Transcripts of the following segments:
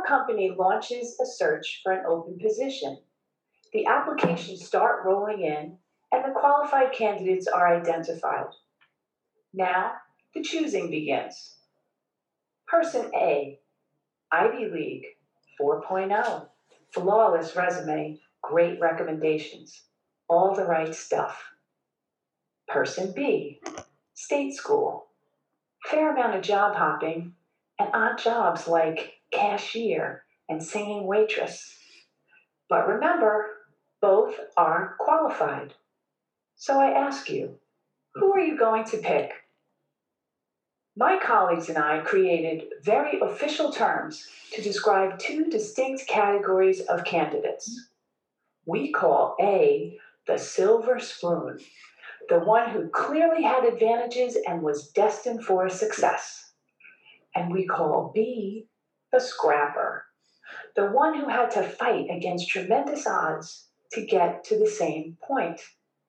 company launches a search for an open position. The applications start rolling in, and the qualified candidates are identified. Now, the choosing begins. Person A, Ivy League, 4.0, flawless resume, great recommendations, all the right stuff. Person B, state school, fair amount of job hopping, and odd jobs like cashier and singing waitress. But remember, both are qualified. So I ask you, who are you going to pick? My colleagues and I created very official terms to describe two distinct categories of candidates. We call A the silver spoon, the one who clearly had advantages and was destined for success. And we call B the scrapper, the one who had to fight against tremendous odds to get to the same point.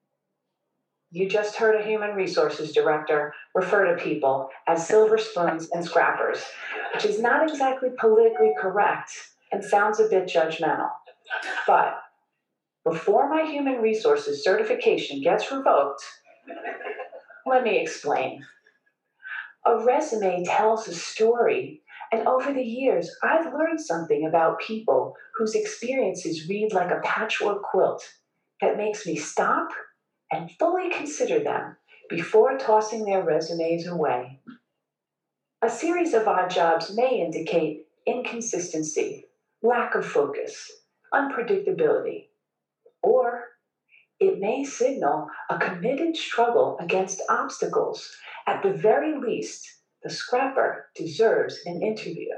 You just heard a human resources director refer to people as silver spoons and scrappers, which is not exactly politically correct and sounds a bit judgmental. But before my human resources certification gets revoked, let me explain. A resume tells a story, and over the years, I've learned something about people whose experiences read like a patchwork quilt that makes me stop and fully consider them before tossing their resumes away. A series of odd jobs may indicate inconsistency, lack of focus, unpredictability, or it may signal a committed struggle against obstacles. At the very least, the scrapper deserves an interview.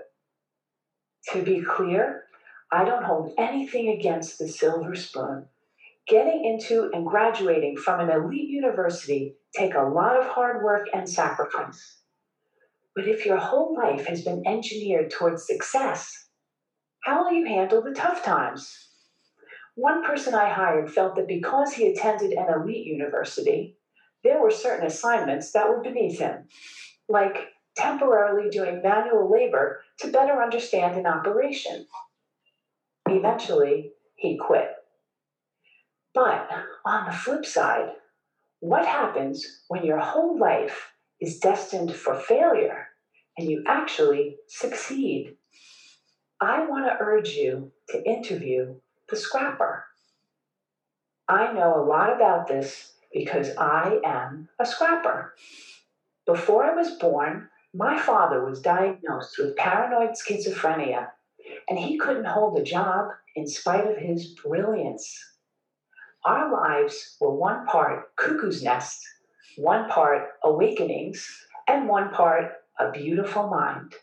To be clear, I don't hold anything against the silver spoon. Getting into and graduating from an elite university take a lot of hard work and sacrifice. But if your whole life has been engineered towards success, how will you handle the tough times? One person I hired felt that because he attended an elite university, there were certain assignments that were beneath him, like temporarily doing manual labor to better understand an operation. Eventually, he quit. But on the flip side, what happens when your whole life is destined for failure and you actually succeed? I want to urge you to interview the scrapper. I know a lot about this because I am a scrapper. Before I was born, my father was diagnosed with paranoid schizophrenia, and he couldn't hold a job in spite of his brilliance. Our lives were one part cuckoo's nest, one part awakenings, and one part a beautiful mind.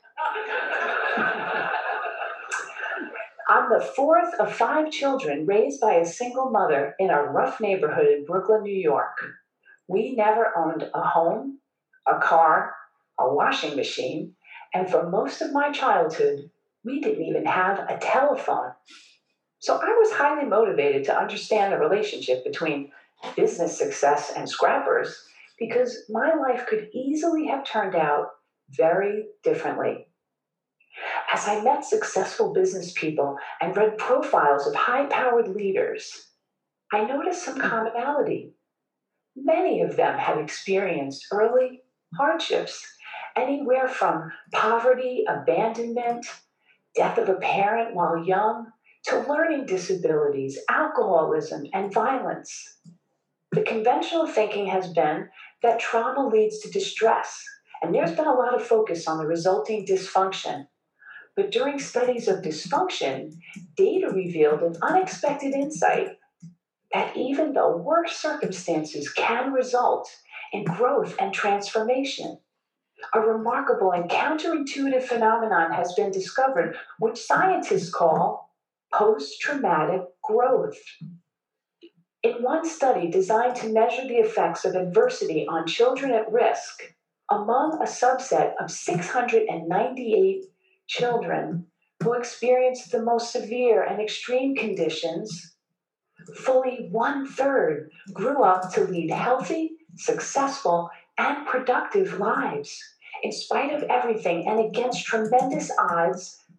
I'm the fourth of 5 children raised by a single mother in a rough neighborhood in Brooklyn, New York. We never owned a home, a car, a washing machine, and for most of my childhood, we didn't even have a telephone. So I was highly motivated to understand the relationship between business success and scrappers because my life could easily have turned out very differently. As I met successful business people and read profiles of high-powered leaders, I noticed some commonality. Many of them had experienced early hardships, anywhere from poverty, abandonment, death of a parent while young, to learning disabilities, alcoholism, and violence. The conventional thinking has been that trauma leads to distress, and there's been a lot of focus on the resulting dysfunction. But during studies of dysfunction, data revealed an unexpected insight that even the worst circumstances can result in growth and transformation. A remarkable and counterintuitive phenomenon has been discovered, which scientists call post-traumatic growth. In one study designed to measure the effects of adversity on children at risk, among a subset of 698 children who experienced the most severe and extreme conditions, fully 1/3 grew up to lead healthy, successful, and productive lives. In spite of everything and against tremendous odds,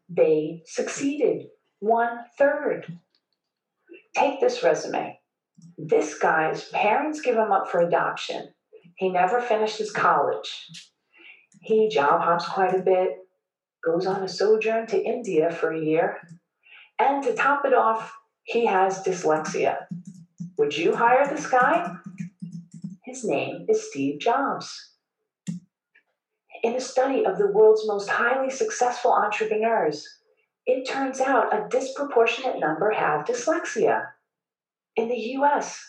They succeeded 1/3. Take this resume. This guy's parents give him up for adoption. He never finished his college. He job hops quite a bit, goes on a sojourn to India for a year, and to top it off, he has dyslexia. Would you hire this guy? His name is Steve Jobs. In a study of the world's most highly successful entrepreneurs, it turns out a disproportionate number have dyslexia. In the US,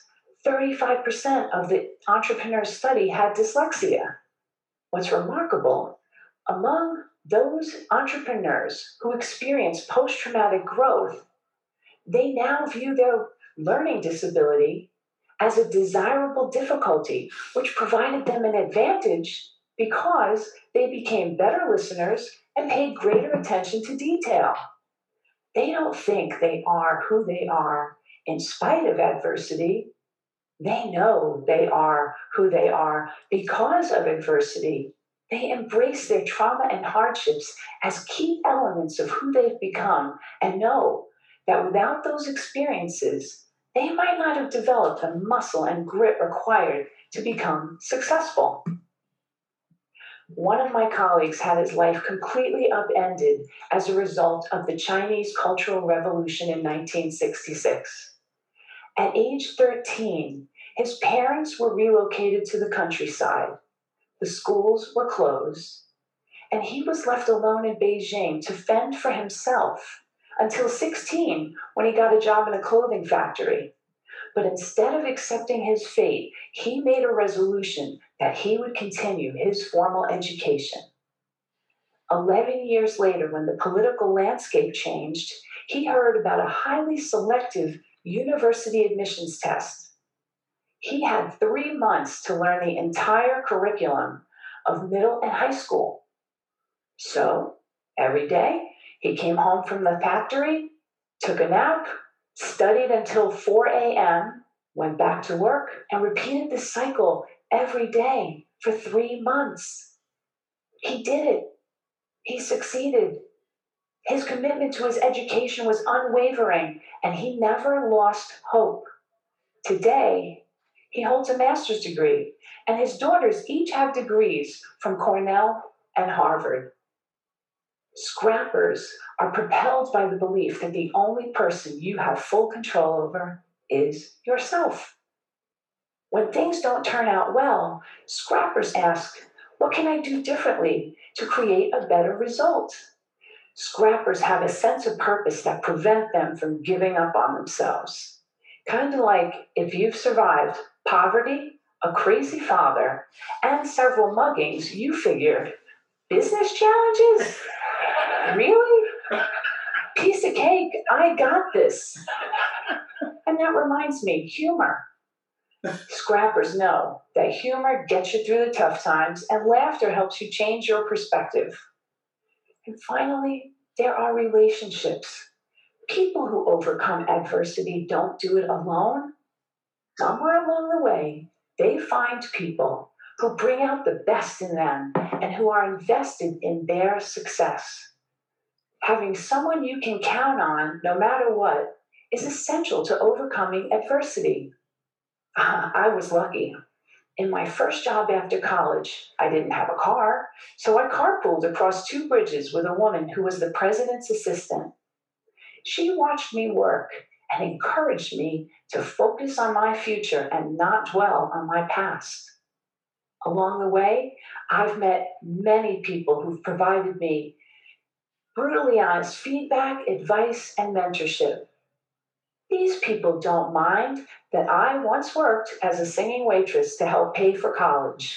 35% of the entrepreneurs studied had dyslexia. What's remarkable, among those entrepreneurs who experience post-traumatic growth, they now view their learning disability as a desirable difficulty, which provided them an advantage because they became better listeners and paid greater attention to detail. They don't think they are who they are in spite of adversity. They know they are who they are because of adversity. They embrace their trauma and hardships as key elements of who they've become and know that without those experiences, they might not have developed the muscle and grit required to become successful. One of my colleagues had his life completely upended as a result of the Chinese Cultural Revolution in 1966. At age 13, his parents were relocated to the countryside. The schools were closed, and he was left alone in Beijing to fend for himself until 16, when he got a job in a clothing factory. But instead of accepting his fate, he made a resolution that he would continue his formal education. 11 years later, when the political landscape changed, he heard about a highly selective university admissions test. He had 3 months to learn the entire curriculum of middle and high school. So, every day, he came home from the factory, took a nap, studied until 4 a.m., went back to work, and repeated this cycle every day for 3 months. He did it. He succeeded. His commitment to his education was unwavering, and he never lost hope. Today, he holds a master's degree, and his daughters each have degrees from Cornell and Harvard. Scrappers are propelled by the belief that the only person you have full control over is yourself. When things don't turn out well, scrappers ask, what can I do differently to create a better result? Scrappers have a sense of purpose that prevent them from giving up on themselves. Kind of like if you've survived poverty, a crazy father, and several muggings, you figure, business challenges? Really? Piece of cake, I got this. And that reminds me, humor. Scrappers know that humor gets you through the tough times and laughter helps you change your perspective. And finally, there are relationships. People who overcome adversity don't do it alone. Somewhere along the way, they find people who bring out the best in them and who are invested in their success. Having someone you can count on, no matter what, is essential to overcoming adversity. I was lucky. In my first job after college, I didn't have a car, so I carpooled across 2 bridges with a woman who was the president's assistant. She watched me work and encouraged me to focus on my future and not dwell on my past. Along the way, I've met many people who've provided me brutally honest feedback, advice, and mentorship. These people don't mind that I once worked as a singing waitress to help pay for college.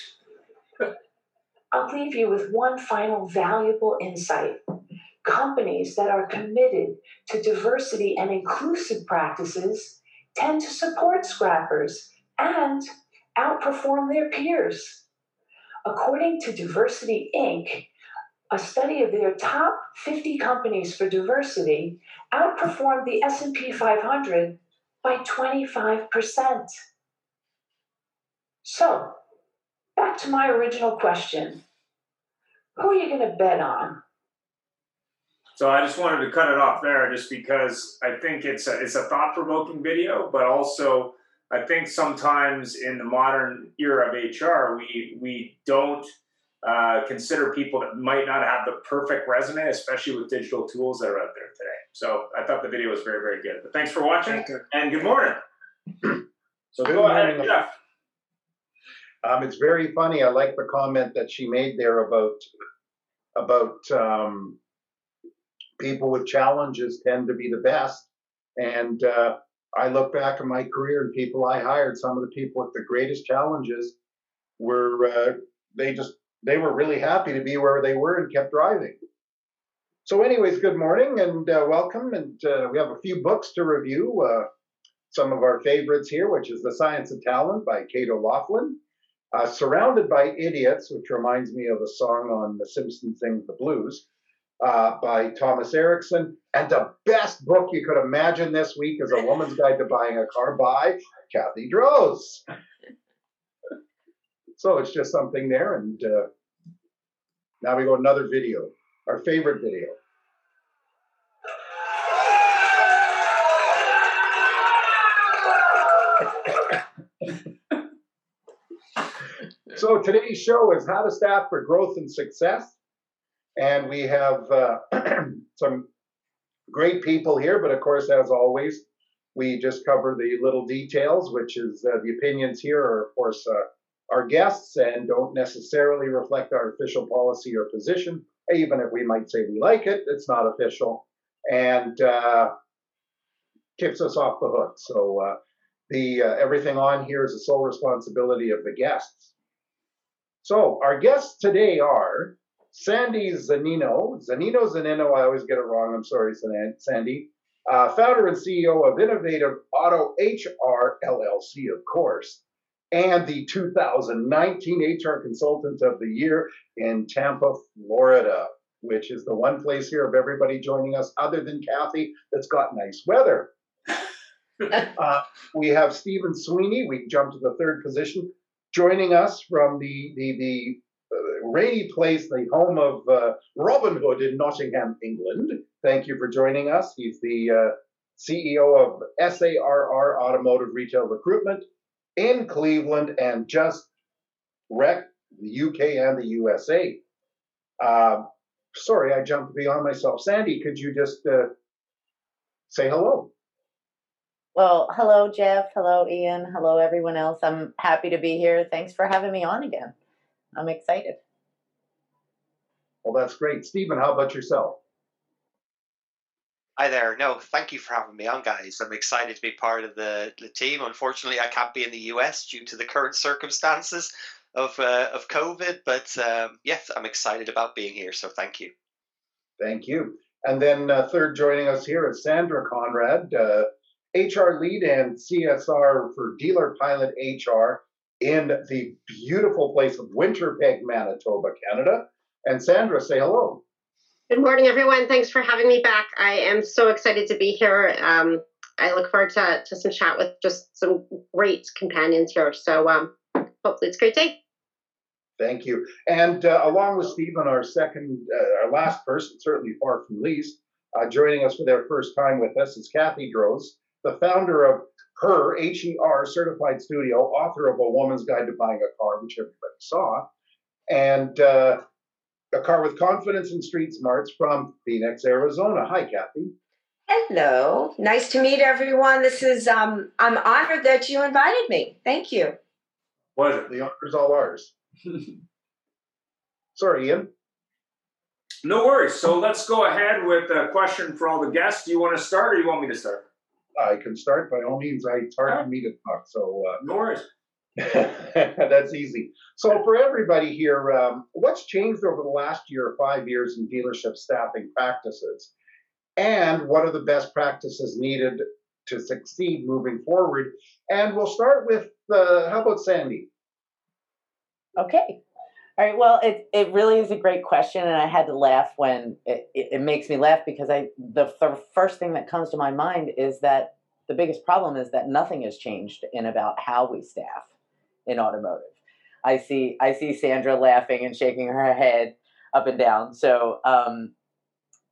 I'll leave you with one final valuable insight. Companies that are committed to diversity and inclusive practices tend to support scrappers and outperform their peers. According to Diversity Inc., a study of their top 50 companies for diversity outperformed the S&P 500 by 25%. So, back to my original question. Who are you going to bet on? So I just wanted to cut it off there just because I think it's a thought-provoking video, but also I think sometimes in the modern era of HR, we don't consider people that might not have the perfect resume, especially with digital tools that are out there today. So I thought the video was very, very good. But thanks for watching, and good morning. So go ahead, Jeff. It's very funny. I like the comment that she made there about people with challenges tend to be the best. And I look back at my career and people I hired, some of the people with the greatest challenges were, they were really happy to be where they were and kept driving. So anyways, good morning and welcome. And we have a few books to review. Some of our favorites here, which is The Science of Talent by Kate O'Loughlin. Surrounded by Idiots, which reminds me of a song on The Simpsons Sings the Blues, by Thomas Erickson. And the best book you could imagine this week is A Woman's Guide to Buying a Car by Kathy Droz. So it's just something there. And now we go to another video, our favorite video. So today's show is how to staff for growth and success. And we have some great people here, but of course, as always, we just cover the little details, which is the opinions here are, of course, our guests and don't necessarily reflect our official policy or position. Even if we might say we like it, it's not official and keeps us off the hook. So everything on here is the sole responsibility of the guests. So our guests today are Sandy Zannino, I always get it wrong, I'm sorry, Sandy, founder and CEO of Innovative Auto HR LLC, of course, and the 2019 HR Consultant of the Year in Tampa, Florida, which is the one place here of everybody joining us other than Kathy that's got nice weather. We have Stephen Sweeney, we jump to the third position, joining us from the rainy place, the home of Robin Hood in Nottingham, England. Thank you for joining us. He's the CEO of SARR Automotive Retail Recruitment in Cleveland and just wrecked the UK and the USA. Sorry, I jumped beyond myself. Sandy, could you just say hello? Well, hello, Jeff. Hello, Ian. Hello, everyone else. I'm happy to be here. Thanks for having me on again. I'm excited. Well, that's great. Stephen, how about yourself? Hi there. No, thank you for having me on, guys. I'm excited to be part of the team. Unfortunately, I can't be in the US due to the current circumstances of COVID, but yes, I'm excited about being here. So thank you. Thank you. And then third joining us here is Sandra Conrad, HR lead and CSR for Dealer Pilot HR in the beautiful place of Winterpeg, Manitoba, Canada. And Sandra, say hello. Good morning, everyone. Thanks for having me back. I am so excited to be here. I look forward to some chat with just some great companions here. So hopefully it's a great day. Thank you. And along with Stephen, our last person, certainly far from least, joining us for their first time with us is Kathy Droz, the founder of her HER certified studio, author of A Woman's Guide to Buying a Car, which everybody saw, and A Car with Confidence and Street Smarts from Phoenix, Arizona. Hi, Kathy. Hello. Nice to meet everyone. This is, I'm honored that you invited me. Thank you. Pleasure. The honor's all ours. Sorry, Ian. No worries. So let's go ahead with a question for all the guests. Do you want to start or you want me to start? I can start by all means. It's hard for me to talk, so no worries. That's easy. So for everybody here, what's changed over the last year or 5 years in dealership staffing practices? And what are the best practices needed to succeed moving forward? And we'll start with, how about Sandy? Okay. All right. Well, it really is a great question, and I had to laugh when it makes me laugh because the first thing that comes to my mind is that the biggest problem is that nothing has changed in about how we staff in automotive. I see Sandra laughing and shaking her head up and down. So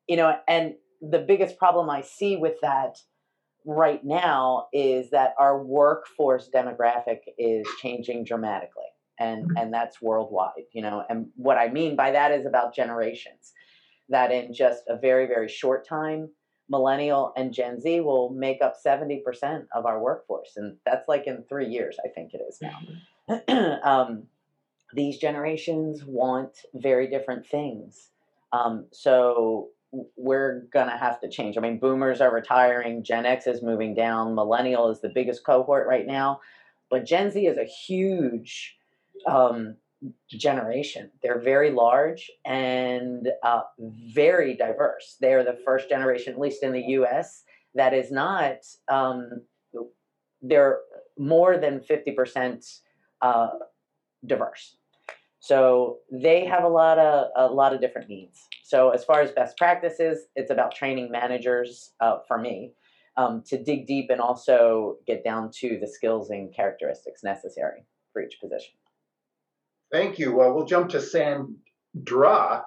and the biggest problem I see with that right now is that our workforce demographic is changing dramatically, and that's worldwide, and what I mean by that is about generations, that in just a very, very short time, millennial and Gen Z will make up 70% of our workforce, and that's like in 3 years, I think it is now. These generations want very different things, so we're gonna have to change. I mean, boomers are retiring, Gen X is moving down, millennial is the biggest cohort right now, but Gen Z is a huge generation. They're very large and very diverse. They are the first generation, at least in the U.S., that is not. They're more than 50% diverse. So they have a lot of different needs. So as far as best practices, it's about training managers for me to dig deep and also get down to the skills and characteristics necessary for each position. Thank you. We'll jump to Sandra,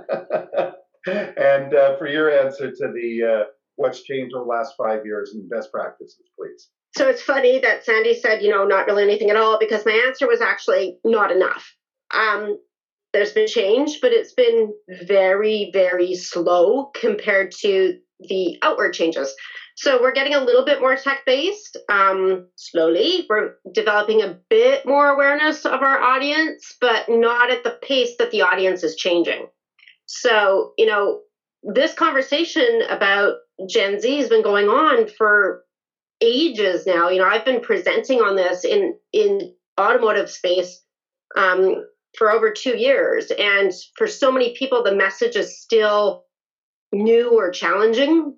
and for your answer to the what's changed over the last 5 years and best practices, please. So it's funny that Sandy said, not really anything at all, because my answer was actually not enough. There's been change, but it's been very, very slow compared to the outward changes. So we're getting a little bit more tech-based, slowly. We're developing a bit more awareness of our audience, but not at the pace that the audience is changing. So, this conversation about Gen Z has been going on for ages now. I've been presenting on this in automotive space for over 2 years. And for so many people, the message is still new or challenging.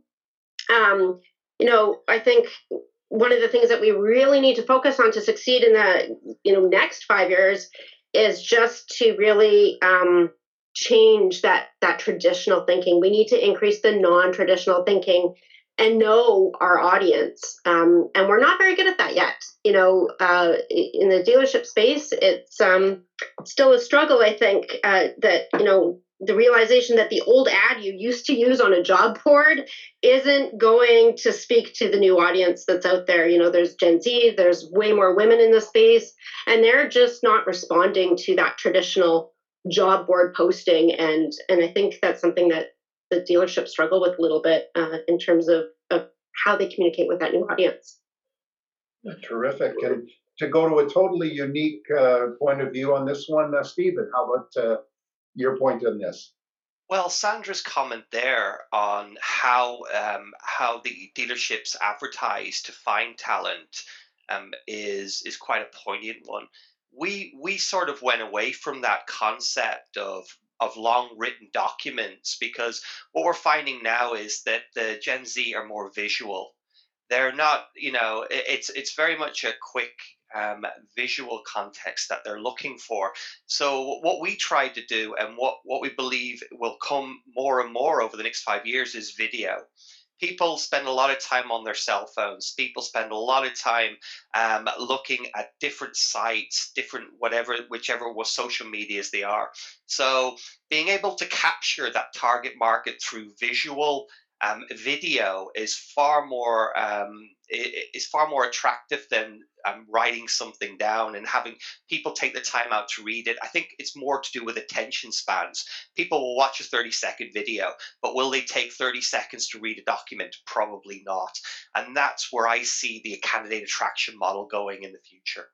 I think one of the things that we really need to focus on to succeed in the next 5 years is just to really change that traditional thinking. We need to increase the non-traditional thinking and know our audience. And we're not very good at that yet. In the dealership space, it's still a struggle, I think, that, the realization that the old ad you used to use on a job board isn't going to speak to the new audience that's out there. There's Gen Z, there's way more women in the space, and they're just not responding to that traditional job board posting. And I think that's something that the dealerships struggle with a little bit in terms of how they communicate with that new audience. Terrific. And to go to a totally unique point of view on this one, Stephen, how about your point on this? Well, Sandra's comment there on how the dealerships advertise to find talent is quite a poignant one. We sort of went away from that concept of long written documents, because what we're finding now is that the Gen Z are more visual. They're not, it's very much a quick visual context that they're looking for. So what we try to do, and what we believe will come more and more over the next 5 years, is video. People spend a lot of time on their cell phones. People spend a lot of time looking at different sites, whichever social medias they are. So being able to capture that target market through visual video is far more attractive than writing something down and having people take the time out to read it. I think it's more to do with attention spans. People will watch a 30-second video, but will they take 30 seconds to read a document? Probably not. And that's where I see the candidate attraction model going in the future.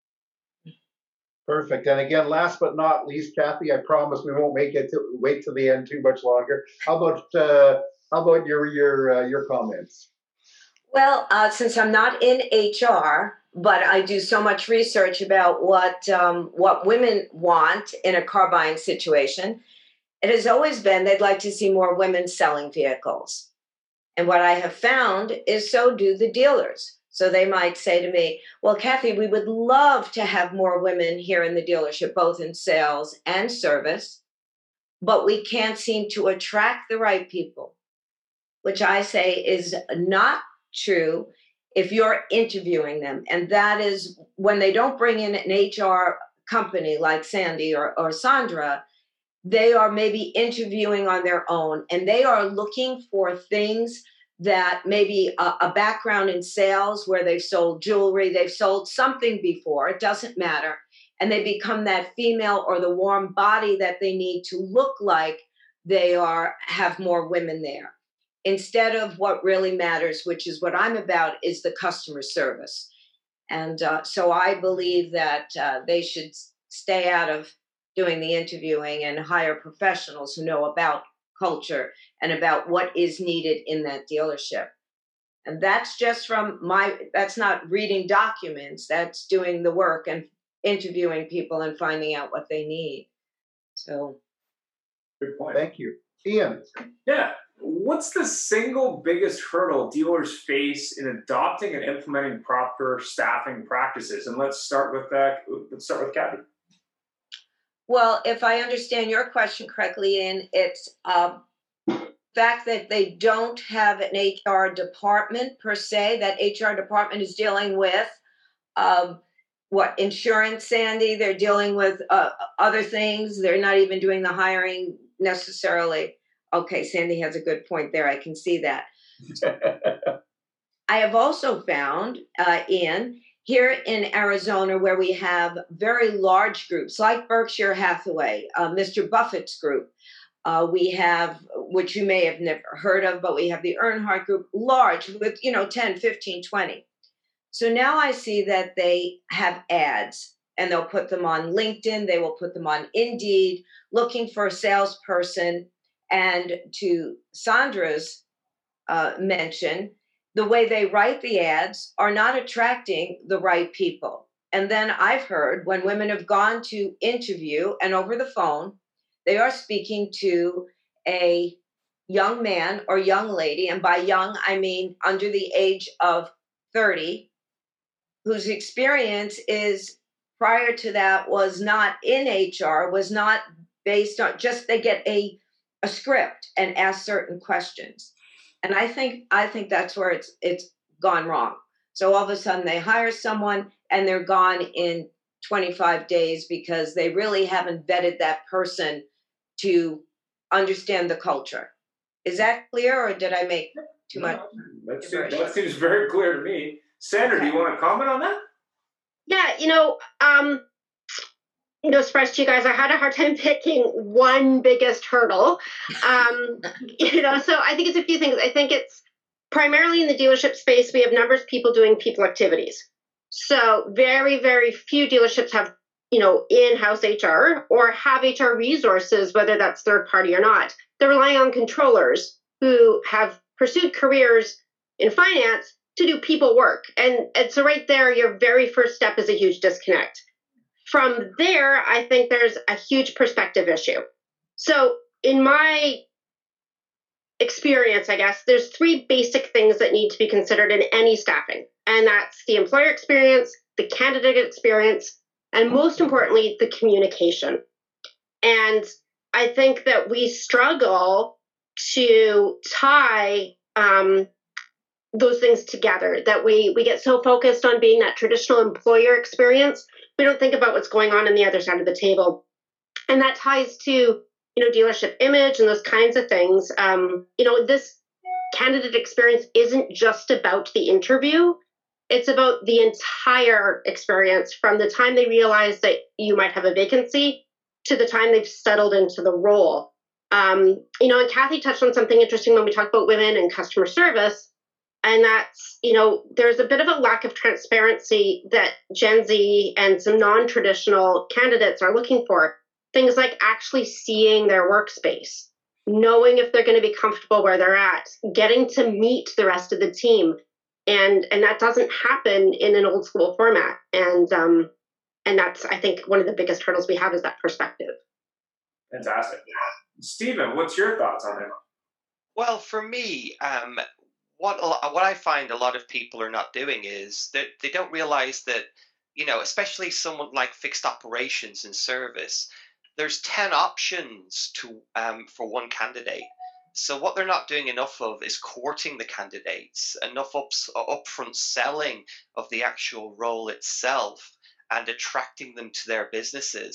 Perfect. And again, last but not least, Kathy, I promise we won't wait till the end too much longer. How about your comments? Well, since I'm not in HR, but I do so much research about what women want in a car buying situation, it has always been they'd like to see more women selling vehicles. And what I have found is so do the dealers. So they might say to me, well, Kathy, we would love to have more women here in the dealership, both in sales and service, but we can't seem to attract the right people, which I say is not true if you're interviewing them. And that is when they don't bring in an HR company like Sandy or Sandra, they are maybe interviewing on their own, and they are looking for things that maybe a background in sales where they've sold jewelry, they've sold something before, it doesn't matter. And they become that female or the warm body that they need to look like they have more women there. Instead of what really matters, which is what I'm about, is the customer service. And so I believe that they should stay out of doing the interviewing and hire professionals who know about culture and about what is needed in that dealership. And that's just that's not reading documents, that's doing the work and interviewing people and finding out what they need. So. Good point. Thank you. Ian. Yeah. What's the single biggest hurdle dealers face in adopting and implementing proper staffing practices? And let's start with Kathy. Well, if I understand your question correctly, Ian, it's fact that they don't have an HR department per se. That HR department is dealing with insurance, Sandy. They're dealing with other things. They're not even doing the hiring necessarily. Okay, Sandy has a good point there. I can see that. I have also found, Ian, here in Arizona, where we have very large groups like Berkshire Hathaway, Mr. Buffett's group. We have, which you may have never heard of, but we have the Earnhardt Group, large with, 10, 15, 20. So now I see that they have ads and they'll put them on LinkedIn. They will put them on Indeed, looking for a salesperson. And to Sandra's mention, the way they write the ads are not attracting the right people. And then I've heard when women have gone to interview and over the phone, they are speaking to a young man or young lady, and by young, I mean under the age of 30, whose experience is prior to that was not in HR, was not based on just they get a script and ask certain questions. And I think that's where it's gone wrong. So all of a sudden they hire someone and they're gone in 25 days because they really haven't vetted that person to understand the culture. Is that clear, or did I make too much? That seems very clear to me. Sandra, do you want to comment on that? Yeah, surprise to you guys, I had a hard time picking one biggest hurdle. So I think it's a few things. I think it's primarily in the dealership space, we have numbers of people doing people activities. So very, very few dealerships have, in-house HR or have HR resources, whether that's third party or not. They're relying on controllers who have pursued careers in finance to do people work. And so right there, your very first step is a huge disconnect. From there, I think there's a huge perspective issue. So in my experience, I guess, there's three basic things that need to be considered in any staffing. And that's the employer experience, the candidate experience, and most importantly, the communication. And I think that we struggle to tie those things together, that we get so focused on being that traditional employer experience, we don't think about what's going on the other side of the table. And that ties to, dealership image and those kinds of things. This candidate experience isn't just about the interview. It's about the entire experience from the time they realize that you might have a vacancy to the time they've settled into the role. And Kathy touched on something interesting when we talked about women and customer service. And that's, there's a bit of a lack of transparency that Gen Z and some non-traditional candidates are looking for. Things like actually seeing their workspace, knowing if they're going to be comfortable where they're at, getting to meet the rest of the team. And that doesn't happen in an old school format. And that's, I think, one of the biggest hurdles we have is that perspective. Fantastic. Stephen, what's your thoughts on it? Well, for me, what I find a lot of people are not doing is that they don't realize that, especially someone like fixed operations and service, there's 10 options for one candidate. So what they're not doing enough of is courting the candidates, enough upfront selling of the actual role itself and attracting them to their businesses.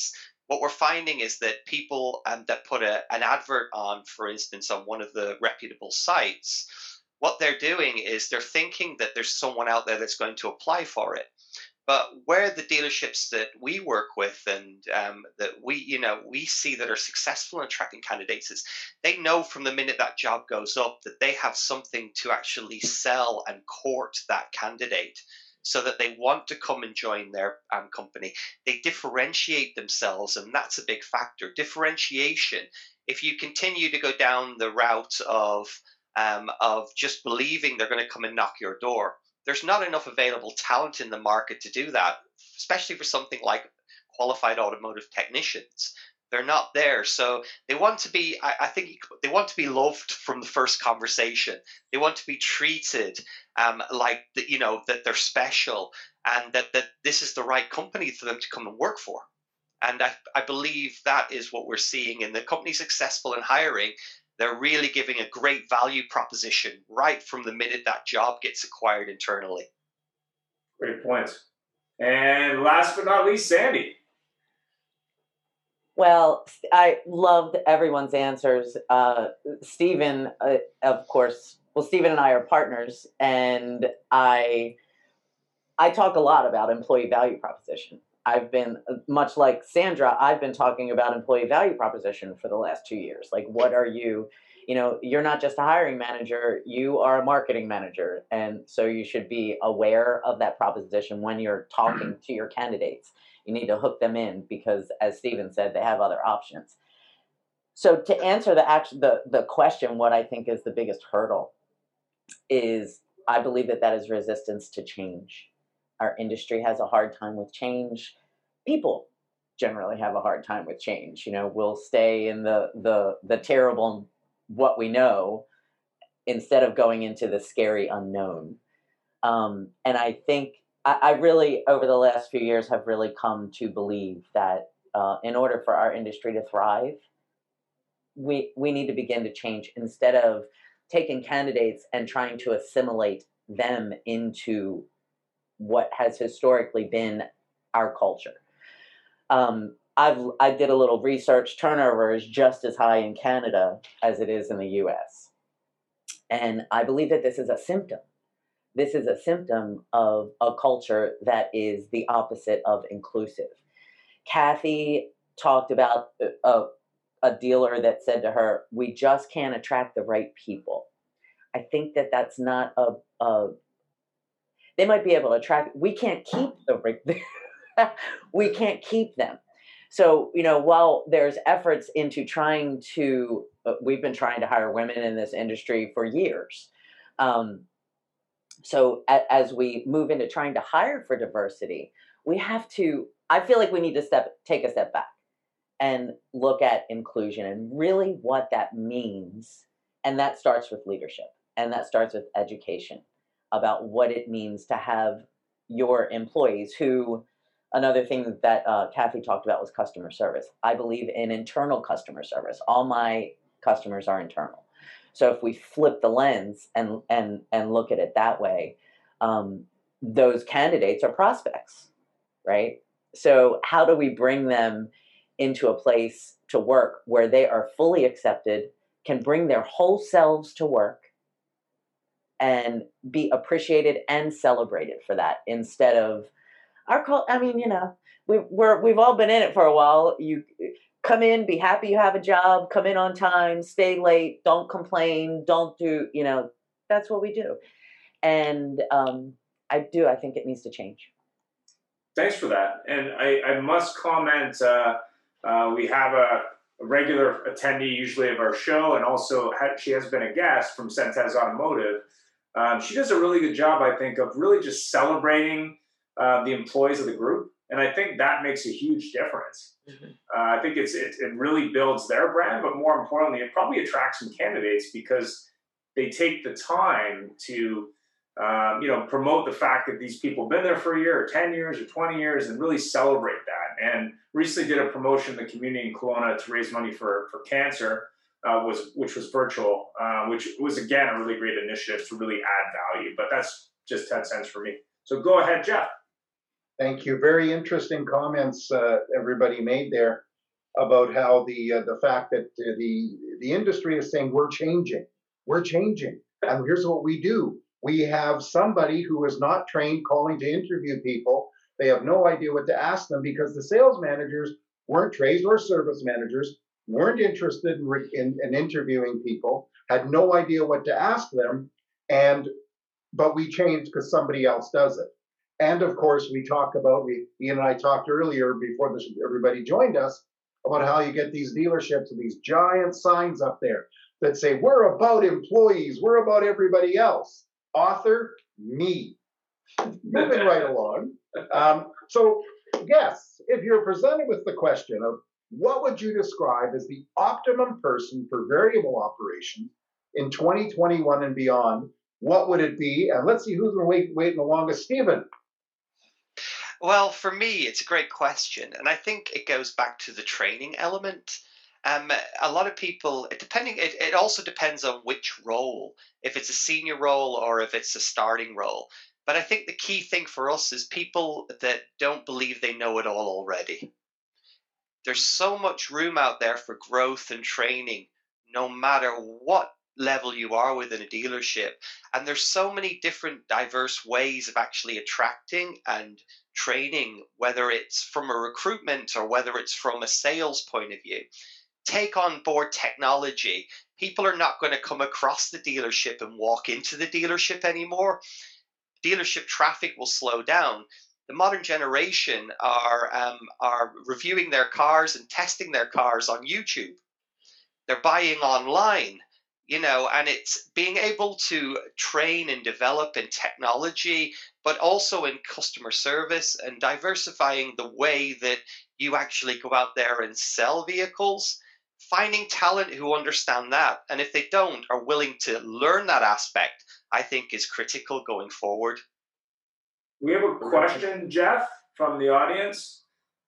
what we're finding is that people that put an advert on, for instance, on one of the reputable sites, what they're doing is they're thinking that there's someone out there that's going to apply for it. But where the dealerships that we work with and that we see that are successful in attracting candidates is they know from the minute that job goes up that they have something to actually sell and court that candidate, so that they want to come and join their company. They differentiate themselves, and that's a big factor. Differentiation. If you continue to go down the route of just believing they're going to come and knock your door, there's not enough available talent in the market to do that, especially for something like qualified automotive technicians. They're not there. So they want to be, I think they want to be loved from the first conversation. They want to be treated like, that they're special, and that this is the right company for them to come and work for. And I believe that is what we're seeing in the company successful in hiring. They're really giving a great value proposition right from the minute that job gets acquired internally. Great points. And last but not least, Sandy. Well, I loved everyone's answers. Stephen, of course, Stephen and I are partners, and I talk a lot about employee value proposition. I've been, much like Sandra, I've been talking about employee value proposition for the last 2 years. Like, what are you, you're not just a hiring manager, you are a marketing manager. And so you should be aware of that proposition when you're talking to your candidates. You need to hook them in because, as Stephen said, they have other options. So to answer the question, what I think is the biggest hurdle is, I believe that is resistance to change. Our industry has a hard time with change. People generally have a hard time with change. We'll stay in the terrible, what we know, instead of going into the scary unknown. And I think I really, over the last few years, have really come to believe that in order for our industry to thrive, we need to begin to change, instead of taking candidates and trying to assimilate them into what has historically been our culture. I did a little research. Turnover is just as high in Canada as it is in the US. And I believe that this is a symptom. This is a symptom of a culture that is the opposite of inclusive. Kathy talked about a dealer that said to her, "We just can't attract the right people." I think that's not they might be able to attract, we can't keep we can't keep them. So, while there's efforts into trying to, we've been trying to hire women in this industry for years. So as we move into trying to hire for diversity, I feel like we need to take a step back and look at inclusion and really what that means. And that starts with leadership, and that starts with education about what it means to have your employees who, another thing that Kathy talked about was customer service. I believe in internal customer service. All my customers are internal. So if we flip the lens and look at it that way, those candidates are prospects, right? So how do we bring them into a place to work where they are fully accepted, can bring their whole selves to work, and be appreciated and celebrated for that, instead of we've all been in it for a while. You come in, be happy you have a job, come in on time, stay late, don't complain, don't do, that's what we do. And I think it needs to change. Thanks for that. And I must comment, we have a regular attendee usually of our show, and also she has been a guest from Centez Automotive. She does a really good job, I think, of really just celebrating the employees of the group. And I think that makes a huge difference. Mm-hmm. I think it really builds their brand, but more importantly, it probably attracts some candidates because they take the time to, promote the fact that these people have been there for a year or 10 years or 20 years and really celebrate that. And recently did a promotion in the community in Kelowna to raise money for cancer, which was virtual, which was, again, a really great initiative to really add value. But that's just 10 cents for me. So go ahead, Jeff. Thank you. Very interesting comments everybody made there. about how the fact that the industry is saying we're changing, and here's what we do. We have somebody who is not trained calling to interview people. They have no idea what to ask them because the sales managers weren't trained, or service managers weren't interested in interviewing people, had no idea what to ask them, but we changed because somebody else does it. And of course, Ian and I talked earlier before everybody joined us about how you get these dealerships with these giant signs up there that say, we're about employees, we're about everybody else. Author, me. Moving right along. So, yes, if you're presented with the question of what would you describe as the optimum person for variable operations in 2021 and beyond, what would it be? And let's see who's been waiting the longest. Stephen. Well, for me, it's a great question. And I think it goes back to the training element. A lot of people, it also depends on which role, if it's a senior role or if it's a starting role. But I think the key thing for us is people that don't believe they know it all already. There's so much room out there for growth and training, no matter what level you are within a dealership. And there's so many different diverse ways of actually attracting and training, whether it's from a recruitment or whether it's from a sales point of view. Take on board technology. People are not going to come across the dealership and walk into the dealership anymore. Dealership traffic will slow down. The modern generation are reviewing their cars and testing their cars on YouTube. They're buying online, and it's being able to train and develop in technology, but also in customer service and diversifying the way that you actually go out there and sell vehicles. Finding talent who understand that, and if they don't, are willing to learn that aspect, I think is critical going forward. We have a question, Jeff, from the audience.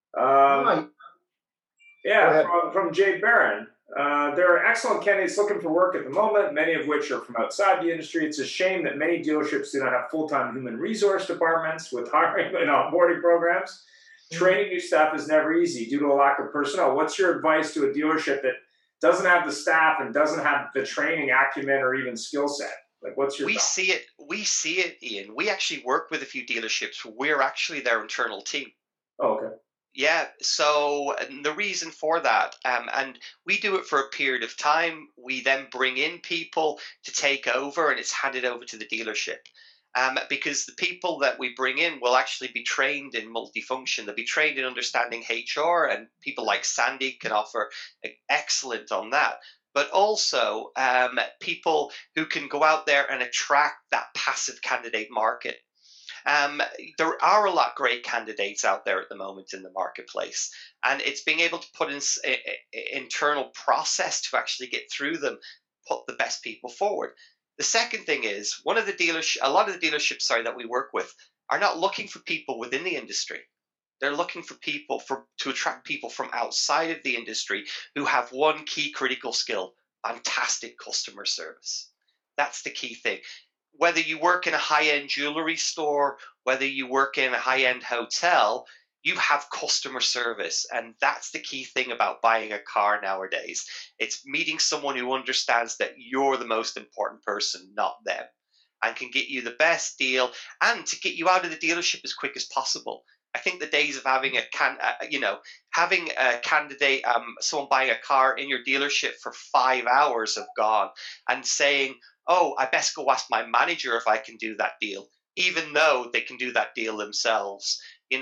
From Jay Barron. There are excellent candidates looking for work at the moment, many of which are from outside the industry. It's a shame that many dealerships do not have full-time human resource departments with hiring and onboarding programs. Training new staff is never easy due to a lack of personnel. What's your advice to a dealership that doesn't have the staff and doesn't have the training acumen or even skill set? Like, what's your thought? We see it, Ian. We actually work with a few dealerships. We're actually their internal team. Oh, okay. Yeah, so the reason for that, and we do it for a period of time. We then bring in people to take over, and it's handed over to the dealership. Because the people that we bring in will actually be trained in multifunction. They'll be trained in understanding HR, and people like Sandy can offer excellent on that. But also people who can go out there and attract that passive candidate market. There are a lot of great candidates out there at the moment in the marketplace, and it's being able to put in internal process to actually get through them, put the best people forward. The second thing is a lot of the dealerships that we work with are not looking for people within the industry. They're looking for people to attract people from outside of the industry who have one key critical skill: fantastic customer service. That's the key thing. Whether you work in a high-end jewelry store, whether you work in a high-end hotel, you have customer service. And that's the key thing about buying a car nowadays. It's meeting someone who understands that you're the most important person, not them, and can get you the best deal and to get you out of the dealership as quick as possible. I think the days of having having a candidate, someone buying a car in your dealership for 5 hours have gone, and saying, "Oh, I best go ask my manager if I can do that deal," even though they can do that deal themselves.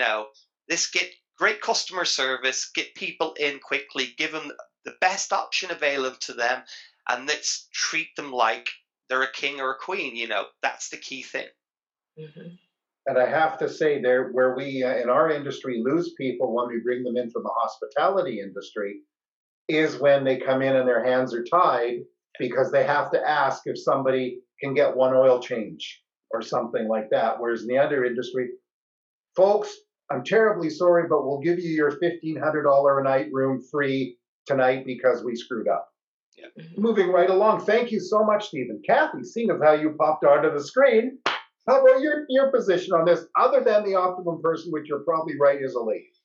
Get great customer service, get people in quickly, give them the best option available to them, and let's treat them like they're a king or a queen. That's the key thing. Mm-hmm. And I have to say, where we in our industry lose people when we bring them in from the hospitality industry is when they come in and their hands are tied because they have to ask if somebody can get one oil change or something like that. Whereas in the other industry, folks, I'm terribly sorry, but we'll give you your $1,500 a night room free tonight because we screwed up. Yeah. Moving right along. Thank you so much, Stephen. Kathy, seeing as how you popped onto the screen, how about your position on this, other than the optimum person, which you're probably right is a lady?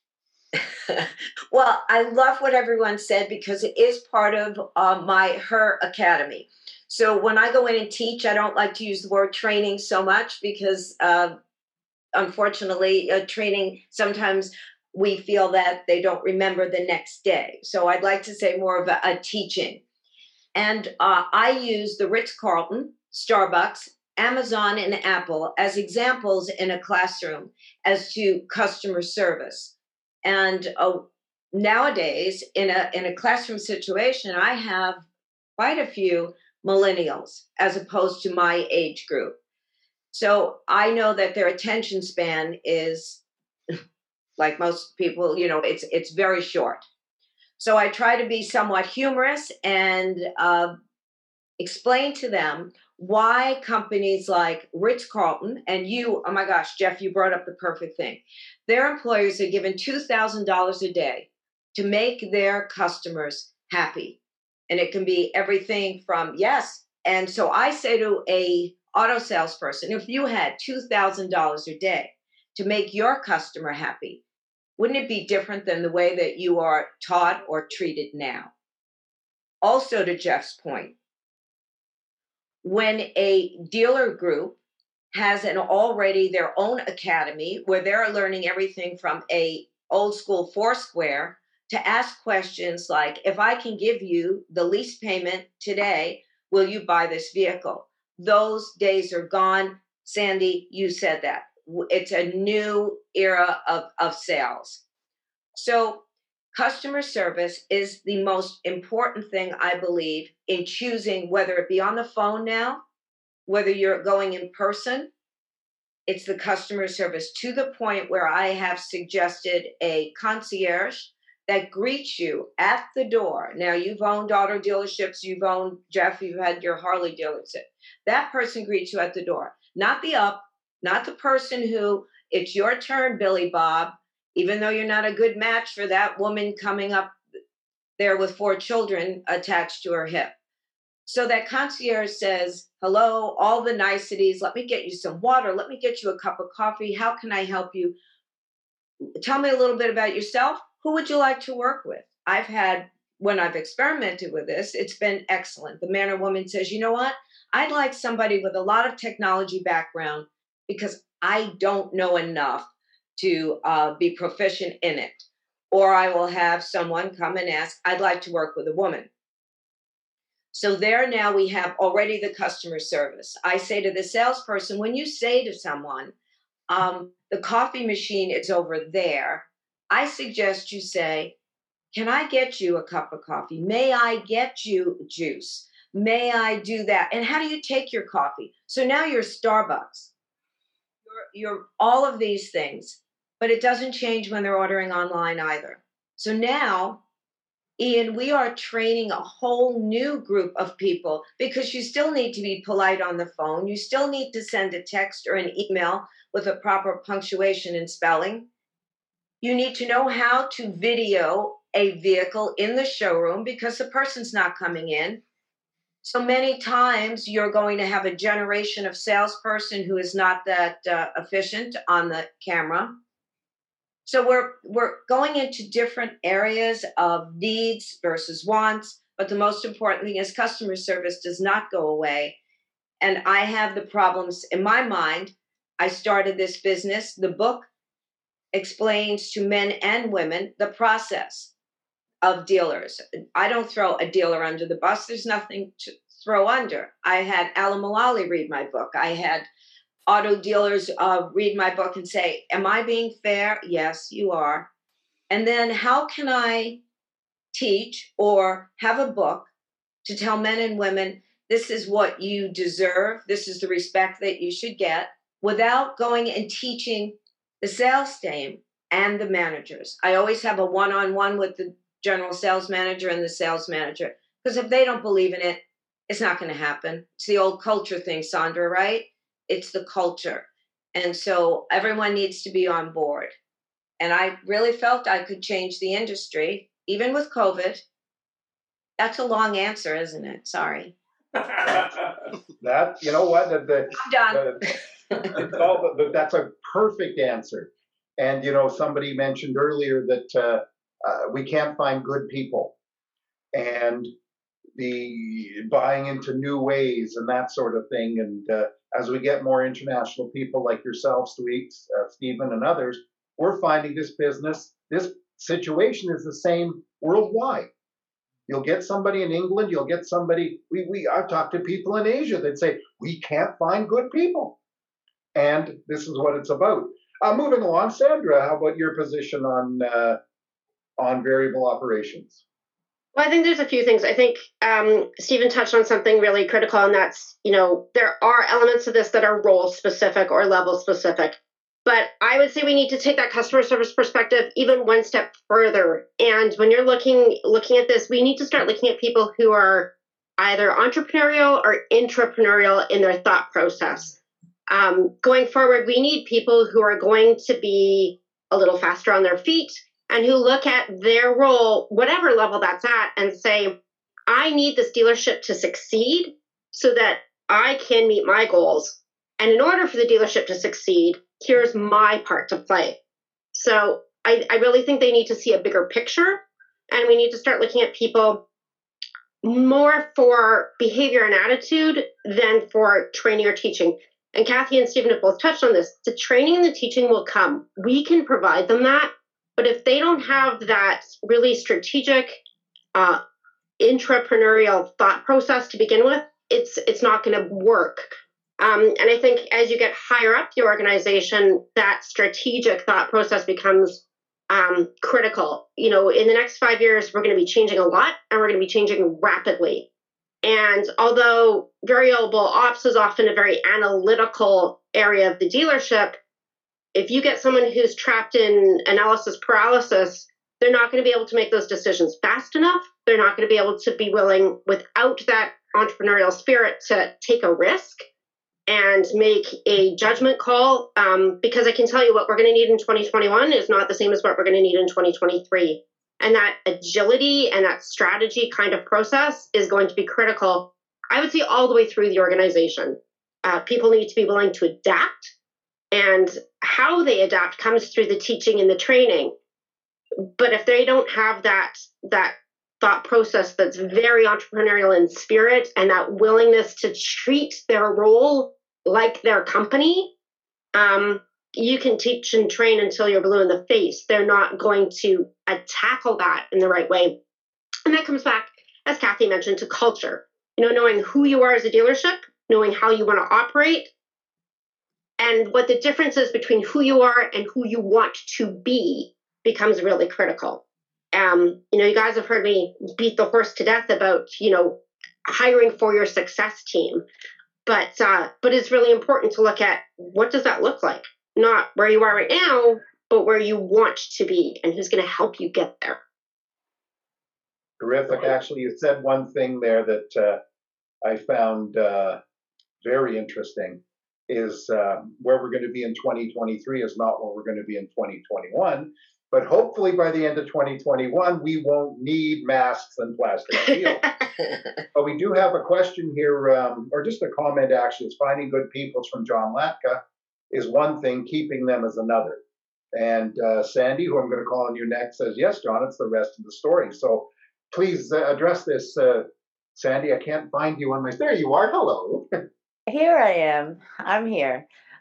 Well, I love what everyone said because it is part of her academy. So when I go in and teach, I don't like to use the word training so much because unfortunately, training sometimes we feel that they don't remember the next day. So I'd like to say more of a teaching. And I use the Ritz-Carlton, Starbucks, Amazon, and Apple as examples in a classroom as to customer service. And nowadays, in a classroom situation, I have quite a few millennials as opposed to my age group. So I know that their attention span is, like most people, it's very short. So I try to be somewhat humorous and explain to them why companies like Ritz-Carlton and oh my gosh, Jeff, you brought up the perfect thing. Their employees are given $2,000 a day to make their customers happy. And it can be everything from, yes. And so I say to a auto salesperson, if you had $2,000 a day to make your customer happy, wouldn't it be different than the way that you are taught or treated now? Also, to Jeff's point, when a dealer group has already their own academy where they're learning everything from a old school Foursquare to ask questions like, if I can give you the lease payment today, will you buy this vehicle? Those days are gone. Sandy, you said that. It's a new era of sales. So customer service is the most important thing, I believe, in choosing whether it be on the phone now, whether you're going in person. It's the customer service to the point where I have suggested a concierge that greets you at the door. Now, you've owned auto dealerships, Jeff, you've had your Harley dealership. That person greets you at the door, not the person who, it's your turn, Billy Bob, even though you're not a good match for that woman coming up there with 4 children attached to her hip. So that concierge says, hello, all the niceties. Let me get you some water. Let me get you a cup of coffee. How can I help you? Tell me a little bit about yourself. Who would you like to work with? When I've experimented with this, it's been excellent. The man or woman says, you know what? I'd like somebody with a lot of technology background because I don't know enough to be proficient in it. Or I will have someone come and ask, I'd like to work with a woman. So there now we have already the customer service. I say to the salesperson, when you say to someone, the coffee machine is over there, I suggest you say, can I get you a cup of coffee? May I get you juice? May I do that? And how do you take your coffee? So now you're Starbucks. You're all of these things, but it doesn't change when they're ordering online either. So now, Ian, we are training a whole new group of people because you still need to be polite on the phone. You still need to send a text or an email with a proper punctuation and spelling. You need to know how to video a vehicle in the showroom because the person's not coming in. So many times you're going to have a generation of salesperson who is not that efficient on the camera. So we're going into different areas of needs versus wants, but the most important thing is customer service does not go away. And I have the problems in my mind. I started this business. The book explains to men and women the process of dealers. I don't throw a dealer under the bus. There's nothing to throw under. I had Alan Mulally read my book. I had auto dealers read my book and say, am I being fair? Yes, you are. And then how can I teach or have a book to tell men and women, this is what you deserve, this is the respect that you should get, without going and teaching the sales team and the managers. I always have a one-on-one with the general sales manager and the sales manager, because if they don't believe in it, it's not going to happen. It's the old culture thing, Sandra, right? It's the culture. And so everyone needs to be on board. And I really felt I could change the industry, even with COVID. That's a long answer, isn't it? Sorry. That, you know what? I'm done. That's a perfect answer. And, somebody mentioned earlier that we can't find good people. And the buying into new ways and that sort of thing. And as we get more international people like yourself, Stephen, and others, we're finding this situation is the same worldwide. You'll get somebody in England, you'll get somebody, I've talked to people in Asia that say, we can't find good people. And this is what it's about. Moving along, Sandra, how about your position on variable operations? Well, I think there's a few things. I think Stephen touched on something really critical, and that's, there are elements of this that are role specific or level specific. But I would say we need to take that customer service perspective even one step further. And when you're looking at this, we need to start looking at people who are either entrepreneurial or intrapreneurial in their thought process. Going forward, we need people who are going to be a little faster on their feet, and who look at their role, whatever level that's at, and say, I need this dealership to succeed so that I can meet my goals. And in order for the dealership to succeed, here's my part to play. So I really think they need to see a bigger picture, and we need to start looking at people more for behavior and attitude than for training or teaching. And Kathy and Stephen have both touched on this. The training and the teaching will come. We can provide them that. But if they don't have that really strategic, intrapreneurial thought process to begin with, it's not going to work. And I think as you get higher up the organization, that strategic thought process becomes critical. In the next 5 years, we're going to be changing a lot, and we're going to be changing rapidly. And although variable ops is often a very analytical area of the dealership, if you get someone who's trapped in analysis paralysis, they're not going to be able to make those decisions fast enough. They're not going to be able to be willing, without that entrepreneurial spirit, to take a risk and make a judgment call. Because I can tell you what we're going to need in 2021 is not the same as what we're going to need in 2023. And that agility and that strategy kind of process is going to be critical, I would say, all the way through the organization. People need to be willing to adapt. And how they adapt comes through the teaching and the training. But if they don't have that thought process that's very entrepreneurial in spirit, and that willingness to treat their role like their company, you can teach and train until you're blue in the face. They're not going to tackle that in the right way. And that comes back, as Kathy mentioned, to culture. Knowing who you are as a dealership, knowing how you want to operate, and what the difference is between who you are and who you want to be becomes really critical. You guys have heard me beat the horse to death about, hiring for your success team. But it's really important to look at, what does that look like? Not where you are right now, but where you want to be, and who's going to help you get there. Terrific. Actually, you said one thing there that I found very interesting. Is where we're going to be in 2023 is not where we're going to be in 2021. But hopefully by the end of 2021, we won't need masks and plastic shields. But we do have a question here, or just a comment actually. It's finding good people from John Latka is one thing, keeping them is another. And Sandy, who I'm going to call on you next, says, yes, John, it's the rest of the story. So please address this. Sandy, I can't find you on my... There you are. Hello. Here I am. I'm here.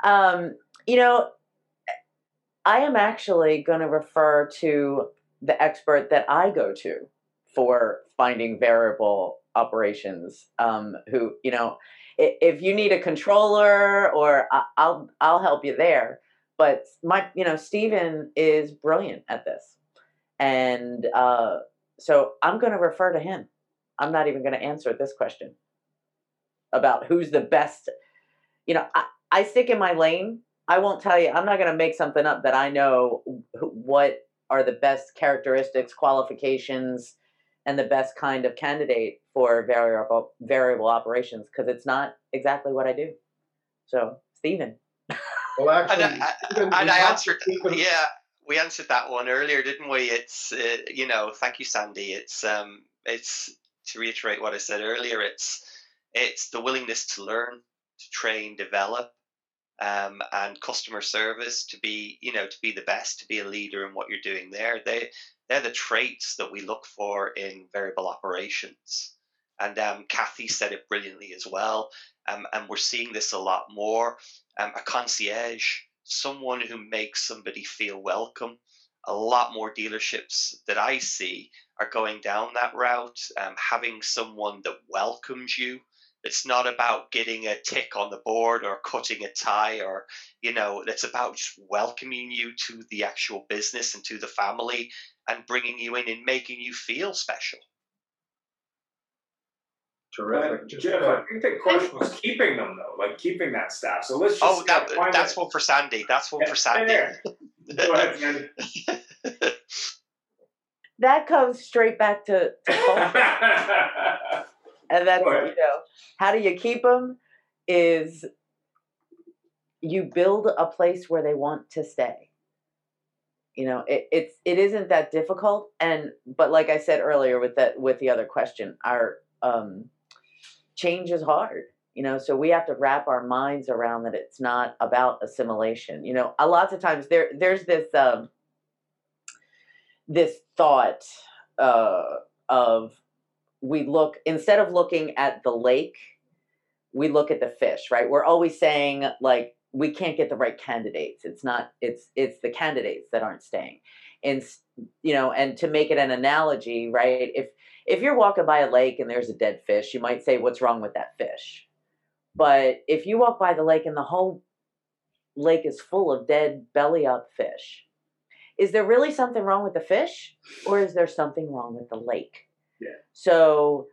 I am actually going to refer to the expert that I go to for finding variable operations. Who, if you need a controller, or I'll help you there. But Stephen is brilliant at this, and so I'm going to refer to him. I'm not even going to answer this question about who's the best. I stick in my lane. I won't tell you. I'm not going to make something up that I know what are the best characteristics, qualifications, and the best kind of candidate for variable operations, because it's not exactly what I do. So, Stephen. Well, actually, I answered. Yeah, we answered that one earlier, didn't we? It's thank you, Sandy. It's to reiterate what I said earlier. It's the willingness to learn, to train, develop, and customer service to be, to be the best, to be a leader in what you're doing there. They're the traits that we look for in variable operations. And Kathy said it brilliantly as well. And we're seeing this a lot more. A concierge, someone who makes somebody feel welcome. A lot more dealerships that I see are going down that route, having someone that welcomes you. It's not about getting a tick on the board or cutting a tie, or, it's about just welcoming you to the actual business and to the family and bringing you in and making you feel special. Terrific. Jeff, I think the question was keeping them, though, like keeping that staff. So let's just that's one for Sandy. That's one for Sandy. Go ahead, Sandy. That comes straight back to culture. And that's, how do you keep them is you build a place where they want to stay. It isn't that difficult. But like I said earlier with the other question, our change is hard, so we have to wrap our minds around that it's not about assimilation. A lot of times there's this thought of, instead of looking at the lake, we look at the fish, right? We're always saying, like, we can't get the right candidates. It's the candidates that aren't staying. And, and to make it an analogy, right? If you're walking by a lake and there's a dead fish, you might say, what's wrong with that fish? But if you walk by the lake and the whole lake is full of dead belly up fish, is there really something wrong with the fish, or is there something wrong with the lake? Yeah. So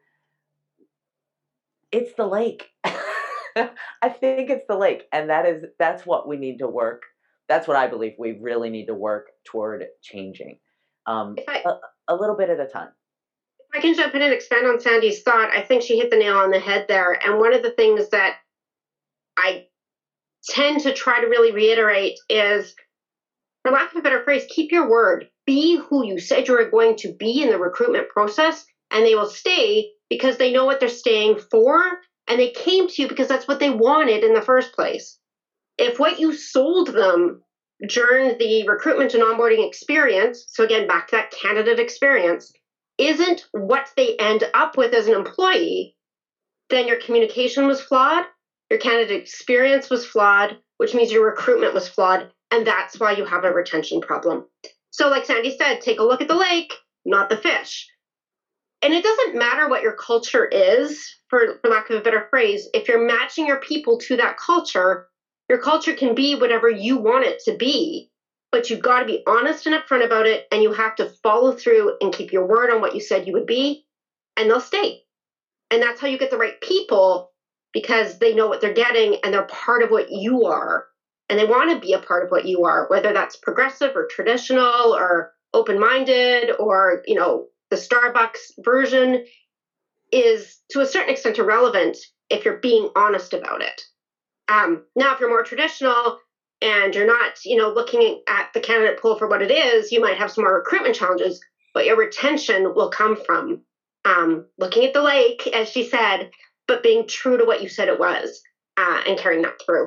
it's the lake. I think it's the lake. And that's what we need to work. That's what I believe we really need to work toward changing. A little bit at a time. If I can jump in and expand on Sandy's thought, I think she hit the nail on the head there. And one of the things that I tend to try to really reiterate is, for lack of a better phrase, keep your word. Be who you said you were going to be in the recruitment process, and they will stay because they know what they're staying for, and they came to you because that's what they wanted in the first place. If what you sold them during the recruitment and onboarding experience, so again, back to that candidate experience, isn't what they end up with as an employee, then your communication was flawed, your candidate experience was flawed, which means your recruitment was flawed, and that's why you have a retention problem. So like Sandy said, take a look at the lake, not the fish. And it doesn't matter what your culture is, for lack of a better phrase, if you're matching your people to that culture, your culture can be whatever you want it to be, but you've got to be honest and upfront about it, and you have to follow through and keep your word on what you said you would be, and they'll stay. And that's how you get the right people, because they know what they're getting and they're part of what you are. And they want to be a part of what you are, whether that's progressive or traditional or open-minded or, the Starbucks version is to a certain extent irrelevant if you're being honest about it. Now, if you're more traditional and you're not, looking at the candidate pool for what it is, you might have some more recruitment challenges, but your retention will come from looking at the lake, as she said, but being true to what you said it was and carrying that through.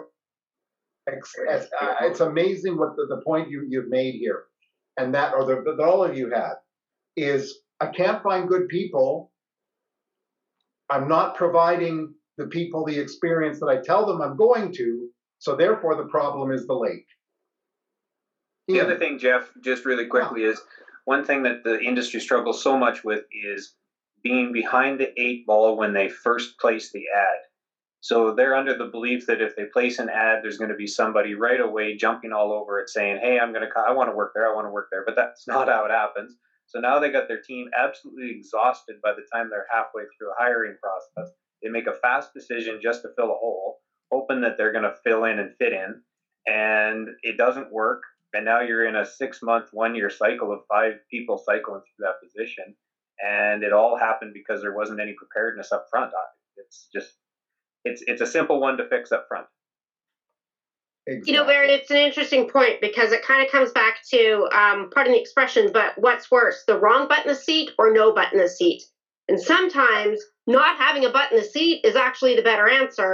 It's amazing what the point you've made here, and that, or that all of you had, is I can't find good people. I'm not providing the people the experience that I tell them I'm going to, so therefore the problem is the lake. The other thing, Jeff, just really quickly, is one thing that the industry struggles so much with is being behind the 8 ball when they first place the ad. So they're under the belief that if they place an ad, there's going to be somebody right away jumping all over it saying, hey, I want to work there, I want to work there. But that's not how it happens. So now they got their team absolutely exhausted by the time they're halfway through a hiring process. They make a fast decision just to fill a hole, hoping that they're going to fill in and fit in. And it doesn't work. And now you're in a 6-month, 1-year cycle of 5 people cycling through that position. And it all happened because there wasn't any preparedness up front. It's a simple one to fix up front. Exactly. Barry, it's an interesting point because it kind of comes back to, pardon the expression, but what's worse, the wrong butt in the seat or no butt in the seat? And sometimes not having a butt in the seat is actually the better answer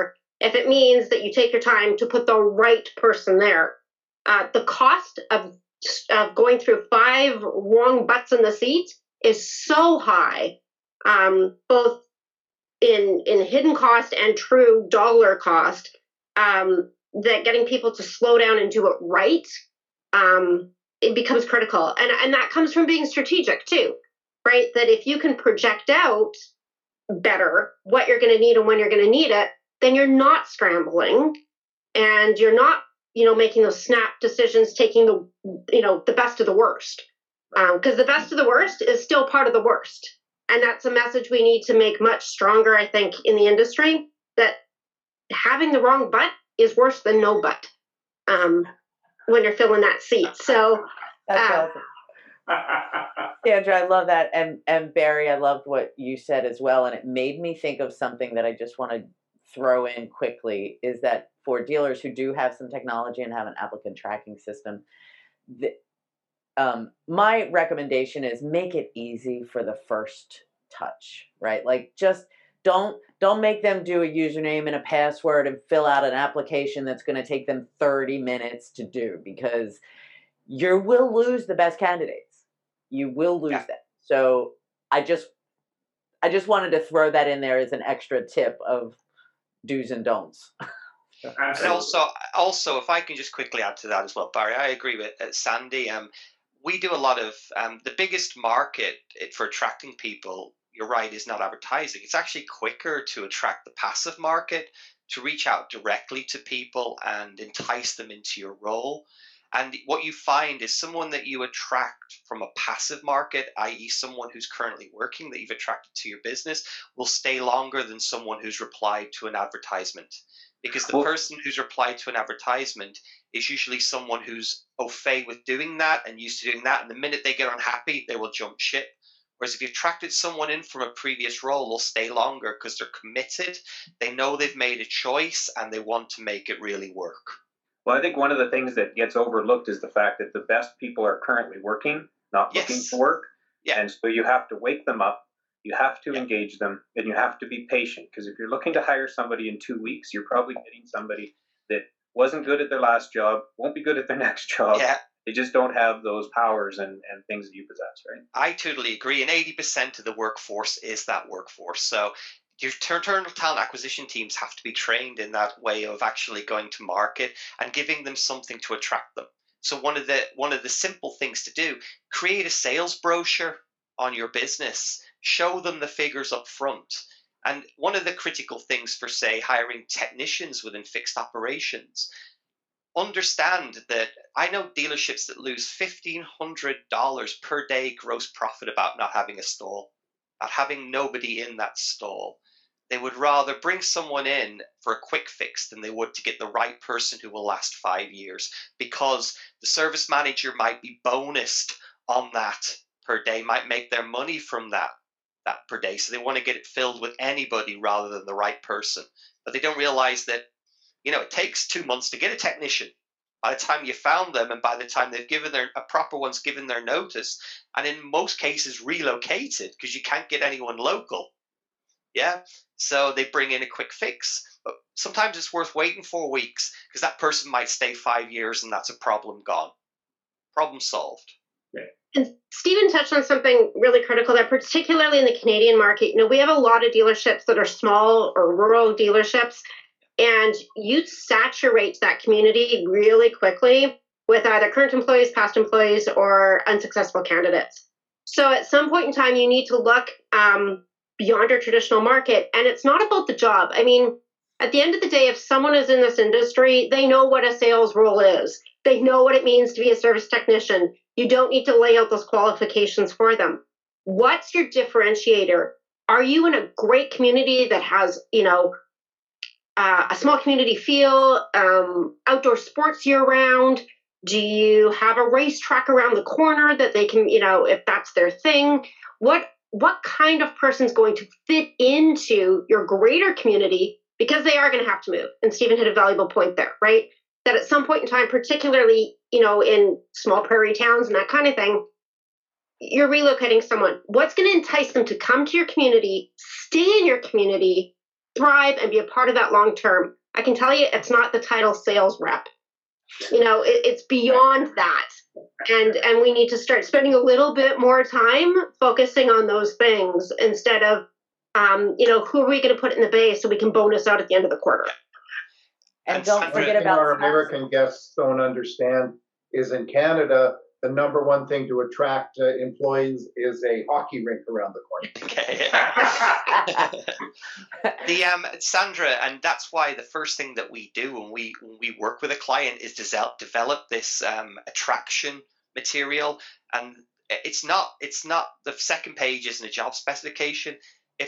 if it means that you take your time to put the right person there. The cost of going through 5 wrong butts in the seat is so high, both in hidden cost and true dollar cost, that getting people to slow down and do it right, it becomes critical. And that comes from being strategic too, right? That if you can project out better what you're going to need and when you're going to need it, then you're not scrambling and you're not, making those snap decisions, taking the best of the worst. Because the best of the worst is still part of the worst. And that's a message we need to make much stronger, I think, in the industry, that having the wrong butt is worse than no butt when you're filling that seat. So that's awesome. Sandra, I love that. And Barry, I loved what you said as well. And it made me think of something that I just want to throw in quickly, is that for dealers who do have some technology and have an applicant tracking system, my recommendation is make it easy for the first touch, right? Like, just don't make them do a username and a password and fill out an application that's going to take them 30 minutes to do, because you will lose the best candidates. You will lose them. So I just wanted to throw that in there as an extra tip of do's and don'ts. And also, if I can just quickly add to that as well, Barry, I agree with Sandy. We do a lot of the biggest market for attracting people. You're right, is not advertising. It's actually quicker to attract the passive market, to reach out directly to people and entice them into your role. And what you find is someone that you attract from a passive market, i.e. someone who's currently working that you've attracted to your business, will stay longer than someone who's replied to an advertisement. Because the person who's replied to an advertisement is usually someone who's au fait with doing that and used to doing that. And the minute they get unhappy, they will jump ship. Whereas if you attracted someone in from a previous role, they'll stay longer because they're committed. They know they've made a choice and they want to make it really work. Well, I think one of the things that gets overlooked is the fact that the best people are currently working, not looking for work. Yeah. And so you have to wake them up, you have to engage them, and you have to be patient. Because if you're looking to hire somebody in 2 weeks, you're probably getting somebody that wasn't good at their last job, won't be good at their next job. Yeah. They just don't have those powers and things that you possess, right? I totally agree. And 80% of the workforce is that workforce. So your internal talent acquisition teams have to be trained in that way of actually going to market and giving them something to attract them. So one of the simple things to do, create a sales brochure on your business, show them the figures up front. And one of the critical things for, say, hiring technicians within fixed operations, understand that I know dealerships that lose $1,500 per day gross profit about not having a stall, about having nobody in that stall. They would rather bring someone in for a quick fix than they would to get the right person who will last 5 years, because the service manager might be bonused on that per day, might make their money from that per day. So they want to get it filled with anybody rather than the right person. But they don't realize that, it takes 2 months to get a technician. By the time you found them and by the time they've given a proper one's given their notice, and in most cases relocated because you can't get anyone local. Yeah. So they bring in a quick fix. But sometimes it's worth waiting 4 weeks because that person might stay 5 years and that's a problem gone. Problem solved. Yeah. And Stephen touched on something really critical there, particularly in the Canadian market. We have a lot of dealerships that are small or rural dealerships, and you saturate that community really quickly with either current employees, past employees, or unsuccessful candidates. So at some point in time, you need to look beyond your traditional market. And it's not about the job. I mean, at the end of the day, if someone is in this industry, they know what a sales role is. They know what it means to be a service technician. You don't need to lay out those qualifications for them. What's your differentiator? Are you in a great community that has, a small community feel, outdoor sports year round? Do you have a racetrack around the corner that they can, if that's their thing? What kind of person's going to fit into your greater community? Because they are going to have to move. And Stephen hit a valuable point there, right? That at some point in time, particularly, in small prairie towns and that kind of thing, you're relocating someone. What's going to entice them to come to your community, stay in your community, thrive, and be a part of that long term? I can tell you it's not the title sales rep. It's beyond that. And we need to start spending a little bit more time focusing on those things instead of, who are we going to put in the base so we can bonus out at the end of the quarter? And don't forget about our American guests don't understand is in Canada, the number one thing to attract employees is a hockey rink around the corner. Okay. Sandra, and that's why the first thing that we do when we work with a client is to develop this attraction material. And it's not the second page isn't a job specification. If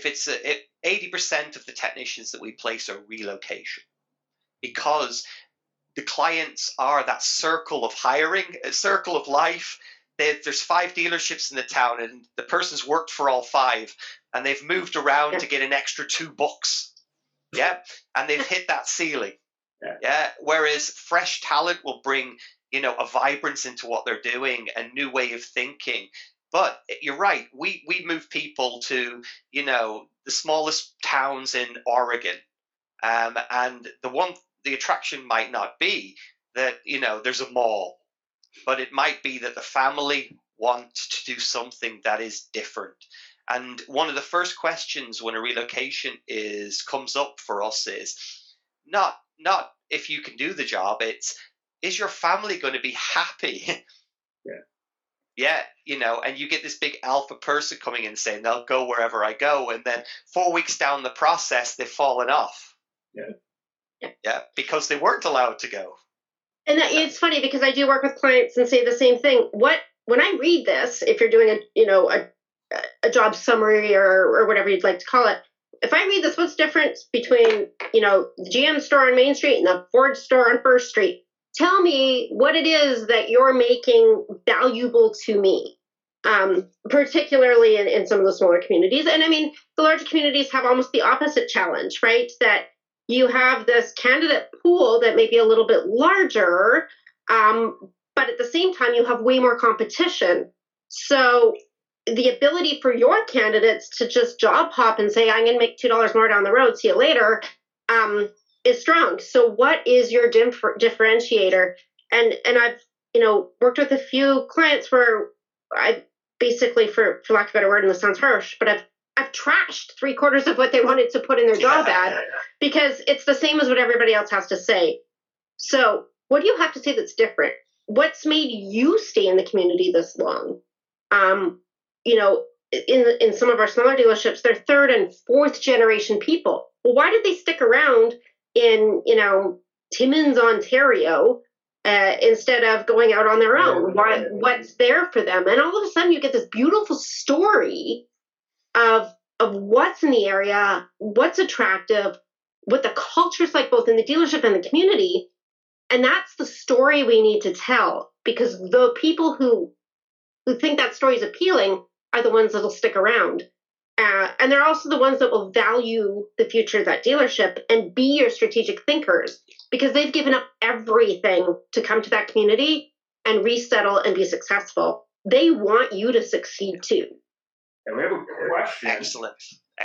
80% of the technicians that we place are relocation, because the clients are that circle of hiring, a circle of life. There's 5 dealerships in the town, and the person's worked for all 5, and they've moved around to get an extra 2 books. Yeah, and they've hit that ceiling. Yeah. Whereas fresh talent will bring, a vibrance into what they're doing, a new way of thinking. But you're right. We move people to, the smallest towns in Oregon, and the attraction might not be that, there's a mall, but it might be that the family want to do something that is different. And one of the first questions when a relocation comes up for us is not if you can do the job, it's, is your family going to be happy? Yeah, and you get this big alpha person coming in saying they'll go wherever I go, and then 4 weeks down the process, they've fallen off. Yeah, because they weren't allowed to go. And it's funny because I do work with clients and say the same thing. When I read this, if you're doing a job summary or whatever you'd like to call it, if I read this, what's the difference between the GM store on Main Street and the Ford store on First Street? Tell me what it is that you're making valuable to me, particularly in some of the smaller communities. And I mean, the larger communities have almost the opposite challenge, right? That you have this candidate pool that may be a little bit larger, but at the same time, you have way more competition. So the ability for your candidates to just job hop and say, I'm going to make $2 more down the road, see you later, is strong. So what is your differentiator? And I've, worked with a few clients where I basically, for lack of a better word, and this sounds harsh, but I've trashed 3/4 of what they wanted to put in their job ad because it's the same as what everybody else has to say. So what do you have to say that's different? What's made you stay in the community this long? In some of our smaller dealerships, they're 3rd and 4th generation people. Well, why did they stick around in, Timmins, Ontario, instead of going out on their own? What's there for them? And all of a sudden you get this beautiful story of what's in the area, what's attractive, what the culture's like both in the dealership and the community. And that's the story we need to tell, because the people who think that story is appealing are the ones that'll stick around. And they're also the ones that will value the future of that dealership and be your strategic thinkers, because they've given up everything to come to that community and resettle and be successful. They want you to succeed too. And we have a question. Excellent.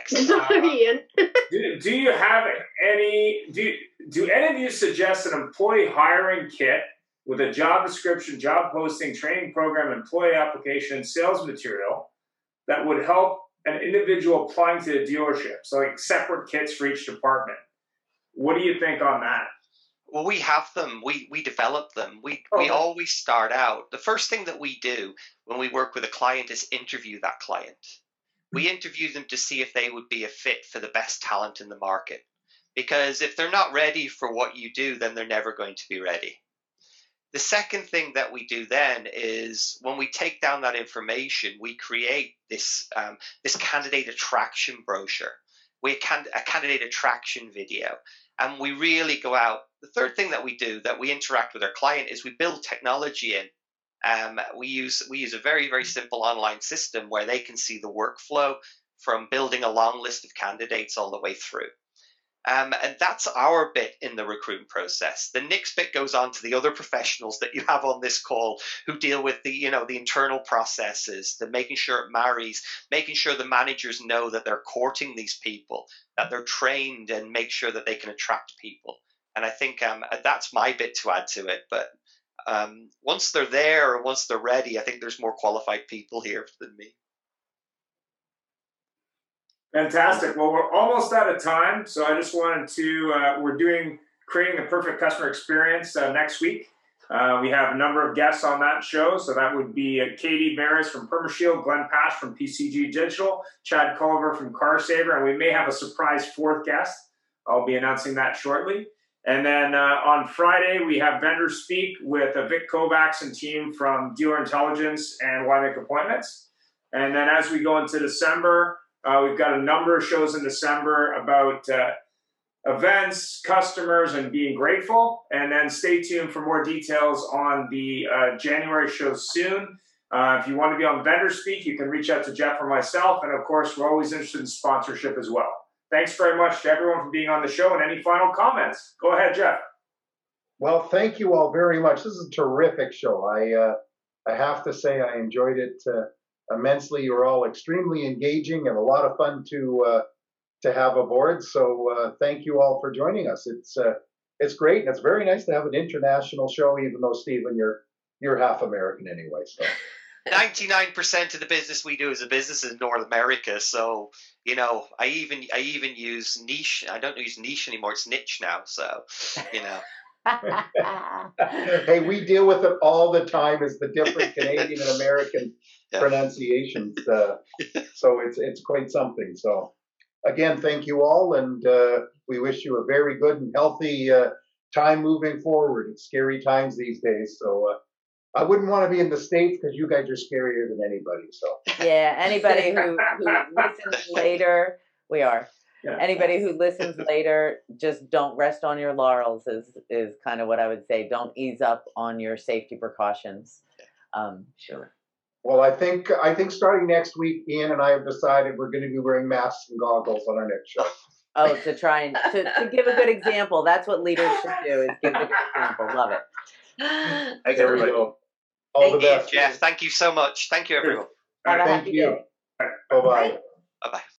Sorry, Ian. Do you have any? Do any of you suggest an employee hiring kit with a job description, job posting, training program, employee application, sales material that would help an individual applying to the dealership? So like separate kits for each department. What do you think on that? Well, we have them. We develop them. We always start out. The first thing that we do when we work with a client is interview that client. We interview them to see if they would be a fit for the best talent in the market. Because if they're not ready for what you do, then they're never going to be ready. The second thing that we do then is when we take down that information, we create this candidate attraction brochure. A candidate attraction video. And we really go out. The third thing that we do, that we interact with our client, is we build technology in. We use a very, very simple online system where they can see the workflow from building a long list of candidates all the way through. And that's our bit in the recruitment process. The next bit goes on to the other professionals that you have on this call who deal with the internal processes, the making sure it marries, making sure the managers know that they're courting these people, that they're trained, and make sure that they can attract people. And I think that's my bit to add to it. But once they're there or once they're ready, I think there's more qualified people here than me. Fantastic. Well, we're almost out of time, so I just wanted to, we're creating the perfect customer experience next week. We have a number of guests on that show, so that would be Katie Maris from PermaShield, Glenn Pash from PCG Digital, Chad Culver from CarSaver, and we may have a surprise fourth guest. I'll be announcing that shortly. And then on Friday, we have Vendor Speak with Vic Kovacs and team from Dealer Intelligence and Why Make Appointments. And then as we go into December, we've got a number of shows in December about events, customers, and being grateful. And then stay tuned for more details on the January shows soon. If you want to be on Vendor Speak, you can reach out to Jeff or myself. And of course, we're always interested in sponsorship as well. Thanks very much to everyone for being on the show. And any final comments? Go ahead, Jeff. Well, thank you all very much. This is a terrific show. I have to say I enjoyed it immensely. You were all extremely engaging and a lot of fun to have aboard. So thank you all for joining us. It's great, and it's very nice to have an international show. Even though Stephen, you're half American anyway. So 99% of the business we do as a business is in North America. So I even use niche. I don't use niche anymore. It's niche now. So Hey, we deal with it all the time. Is the different Canadian and American pronunciations. So it's quite something. So again, thank you all, and we wish you a very good and healthy time moving forward. It's scary times these days, so I wouldn't want to be in the States because you guys are scarier than anybody. So yeah, anybody who listens later, we are. Yeah. Anybody who listens later, just don't rest on your laurels is kind of what I would say. Don't ease up on your safety precautions. Sure. Well, I think starting next week, Ian and I have decided we're going to be wearing masks and goggles on our next show. Oh, to try and to give a good example. That's what leaders should do, is give a good example. Love it. Thanks, everybody. All the best. Jeff, thank you so much. Thank you, everyone. Thank you. Bye-bye. Bye-bye.